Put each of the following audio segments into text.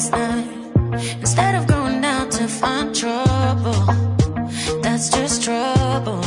last night. Instead of going out to find trouble, that's just trouble.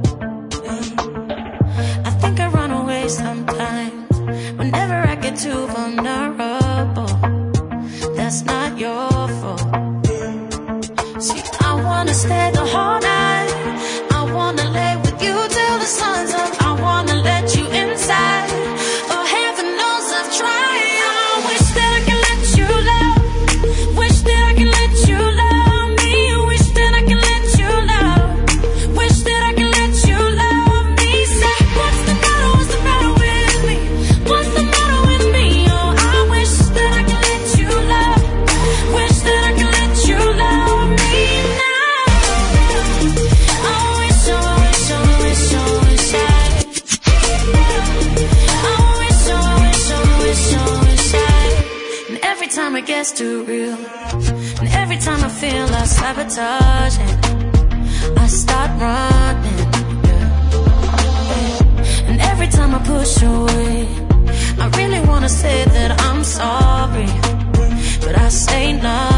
I think I run away sometimes whenever I get too vulnerable. That's not your fault. See, I wanna stay the whole night. I wanna lay with you till the sun's up. I wanna let you inside. Oh, heaven knows I've tried. I wish that I could let you love. Wish that I could let you love me. Wish that I could let you love. Wish that I could let you love me. Say, what's the matter? What's the matter with me? What's the matter with me? Oh, I wish that I could let you love. Wish that I could let you love me now. I wish, I wish, I wish, I wish I. I wish, I wish, I wish, I wish I. And every time it gets too real, and every time I feel like sabotaging, I start running, yeah. And every time I push away, I really wanna say that I'm sorry, but I say no.